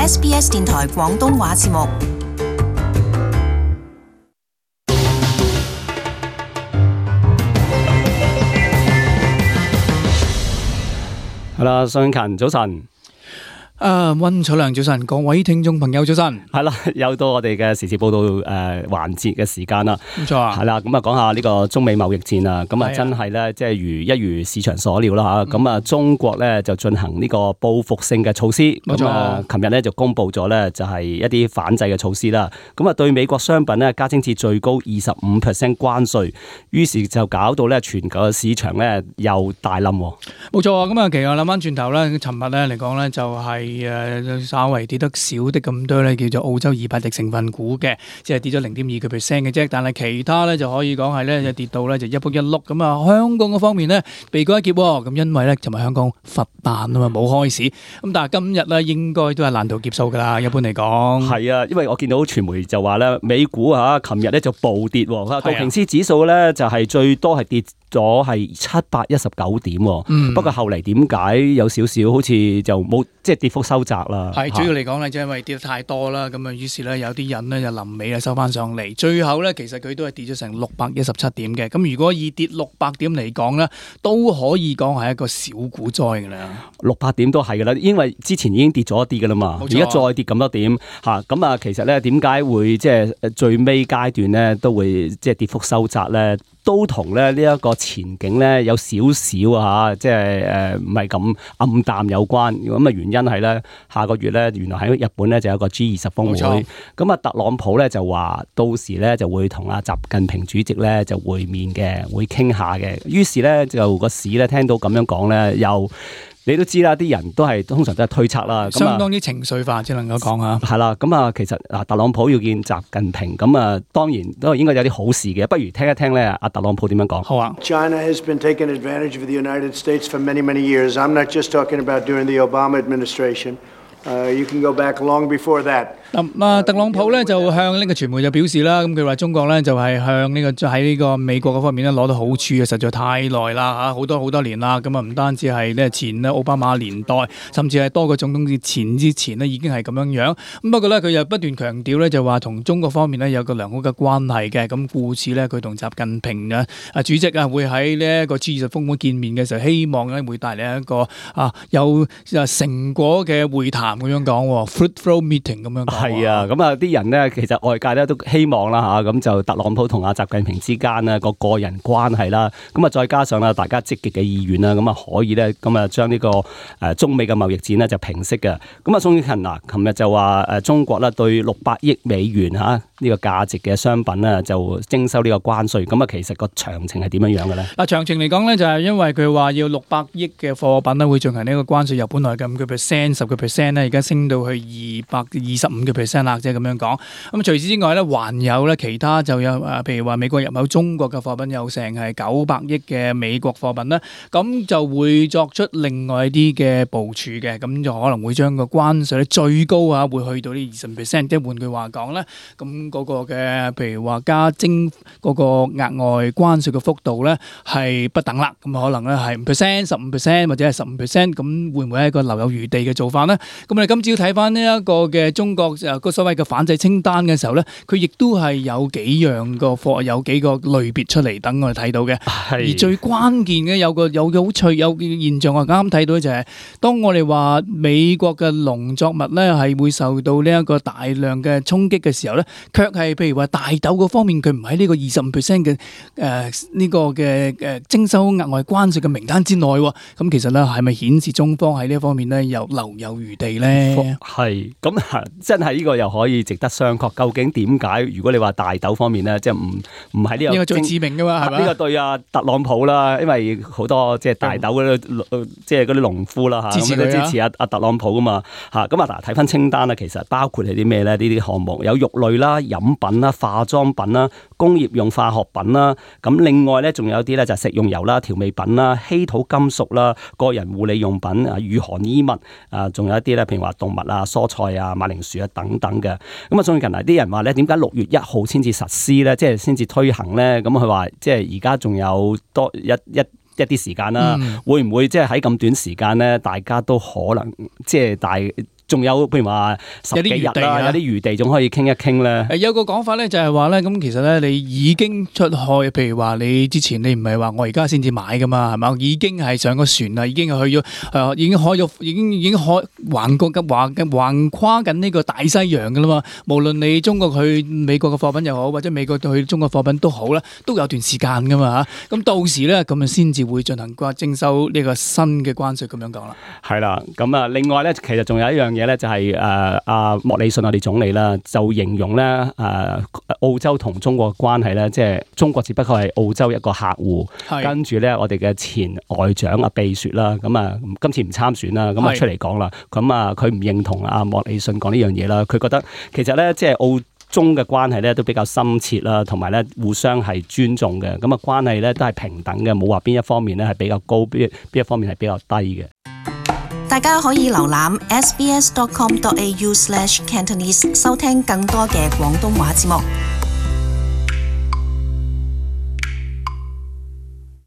SBS 電台廣東話節目。 係啦，宋勤早晨。 溫楚良早晨，各位聽眾朋友早晨。 係啦，又到我哋嘅時事報道環節嘅時間啦。 冇錯啊。 係啦，咁啊講下呢個中美貿易戰啊，咁啊真係咧，即係一如市場所料啦吓。咁啊，中國咧就進行呢個報復性嘅措施。 冇錯啊。 琴日咧就公布咗咧，就係一啲反制嘅措施啦。咁啊，對美國商品咧加徵至最高25%關稅，於是就搞到咧全球嘅市場咧又大冧。 冇錯啊。咁啊，其實我諗翻轉頭咧，尋日咧嚟講咧就係稍微跌得少啲咁多咧，叫做澳洲200隻成分股嘅，即係跌咗0.2% 嘅啫。但係其他咧就可以講係咧就跌到咧就一仆一碌咁啊。香港嗰方面咧避過一劫喎，咁因為咧尋日香港佛誕啊嘛冇開市，咁但係今日咧應該都係難逃劫數㗎啦。一般嚟講係啊，因為我見到傳媒就話咧美股嚇琴日咧就暴跌喎，道瓊斯指數咧就係最多係跌咗係719點喎。不過後嚟點解有少少好似就冇即係跌幅收窄啦？ 係主要嚟講咧，就因為跌得太多啦，咁啊，於是咧有啲人咧就臨尾啊收翻上嚟，最後咧其實佢都係跌咗成617點嘅。咁如果以跌600點嚟講咧，都可以講係一個小股災㗎啦。 600點都係㗎啦，因為之前已經跌咗一啲㗎啦嘛，而家再跌咁多點嚇，咁啊其實咧點解會即係最尾階段咧都會即係跌幅收窄咧？都同咧呢一個前景咧有少少啊，即係唔係咁暗淡有關。咁啊原因係咧，下個月咧原來喺日本咧就有個 G20 峰會。咁啊特朗普咧就話到時咧就會同阿習近平主席咧就會面嘅，會傾下嘅。於是咧就個市咧聽到咁樣講咧又。你都知啦，啲人都係通常都係推測啦， 相當之情緒化，只能夠講下。 係啦，咁啊，其實啊，特朗普要見習近平，咁啊，當然都應該有啲好事嘅。不如聽一聽咧，阿特朗普點樣講？ 好啊。 China has been taking advantage of the United States for many, many years. I'm not just talking about during the Obama administration. You can go back long before that. 特朗普咧就向呢個傳媒就表示啦，咁佢話中國咧就係向呢個喺呢個美國嗰方面咧攞到好處嘅，實在太耐啦嚇，好多年啦。咁啊唔單止係咧前咧奧巴馬年代，甚至係多個總統之前咧已經係咁樣樣。咁不過咧佢又不斷強調咧就話同中國方面咧有個良好嘅關係嘅。咁故此咧佢同習近平主席啊會喺呢一個 G20 峰會見面嘅時候，希望咧會帶嚟一個有成果嘅會談咁樣講 fruitful meeting 咁樣講。 係啊，咁啊啲人咧，其實外界咧都希望啦嚇，咁就特朗普同阿習近平之間咧個人關係啦，咁啊再加上啦大家積極嘅意願啦，咁啊可以咧咁啊將呢個中美嘅貿易戰咧就平息嘅。咁啊宋勤嗱，琴日就話中國咧對600億美元嚇呢個價值嘅商品咧就徵收呢個關稅，咁啊其實個詳情係點樣樣嘅咧？ 嗱詳情嚟講咧就係因為佢話要600億嘅貨品咧會進行呢個關稅，由本來嘅5% 10%咧而家升到去225%啦，即係咁樣講。咁除此之外咧，還有咧其他就有譬如話美國入口中國嘅貨品有成係900億嘅美國貨品啦，咁就會作出另外一啲嘅部署嘅，咁就可能會將個關稅咧最高會去到呢20%，即係換句話講咧，咁嗰個嘅譬如話加徵嗰個額外關稅嘅幅度咧係不等啦，咁可能咧係5%、15%或者係15%，咁會唔會係一個留有餘地嘅做法咧？咁我哋今朝睇翻呢一個嘅中國個所謂嘅反制清單嘅時候咧，佢亦都係有幾樣個貨，有幾個類別出嚟等我哋睇到嘅。而最關鍵嘅有個好趣有現象，我啱啱睇到就係當我哋話美國嘅農作物咧係會受到呢一個大量嘅衝擊嘅時候咧，卻係譬如話大豆嗰方面佢唔喺呢個25%嘅呢個嘅徵收額外關稅嘅名單之內喎。咁其實咧係咪顯示中方喺呢一方面咧又留有餘地咧？ 係咁真係呢個又可以值得商榷。究竟點解？如果你話大豆方面咧，即係唔喺呢個， 呢個最致命噶嘛，係咪？ 呢個對啊特朗普啦，因為好多即係大豆嗰啲即係嗰啲農夫啦嚇，咁都支持阿特朗普噶嘛嚇。咁嗱睇翻清單啦，其實包括係啲咩咧？呢啲項目有肉類啦、飲品啦、化妝品啦、工業用化學品啦。咁另外咧仲有啲咧就係食用油啦、調味品啦、稀土金屬啦、個人護理用品啊、御寒衣物啊，仲有一啲咧譬如話動物啊、蔬菜啊、馬鈴薯啊等等嘅。咁啊，最近啲人話咧，點解6月1號先至實施咧？即係先至推行咧？咁佢話即係而家仲有多一啲時間啦，會唔會即係喺咁短時間咧，大家都可能即係仲有譬如話10幾日啦，有啲餘地仲可以傾一傾咧。 有個講法咧就係話咧，咁其實咧你已經出海，譬如話你之前你唔係話我而家先至買噶嘛，係嘛？已經係上個船啦，已經去咗已經開咗，已經橫跨緊呢個大西洋噶啦嘛。無論你中國去美國嘅貨品又好，或者美國去中國貨品都好啦，都有段時間噶嘛嚇。咁到時咧咁啊先至會進行徵收呢個新嘅關稅咁樣講啦。 係啦，咁啊另外咧，其實仲有一樣嘢咧，就係阿莫里遜我哋總理啦，就形容咧澳洲同中國嘅關係咧，即係中國只不過係澳洲一個客戶，跟住咧我哋嘅前外長阿秘書啦，咁啊今次唔參選啦，咁啊出嚟講啦，咁啊佢唔認同阿莫里遜講呢樣嘢啦，佢覺得其實咧即係澳中嘅關係咧都比較深切啦，同埋咧互相係尊重嘅，咁啊關係咧都係平等嘅，冇話邊一方面咧係比較高，邊一方面係比較低嘅。 大家可以瀏覽 sbs.com.au/cantonese 收聽更多嘅廣東話節目。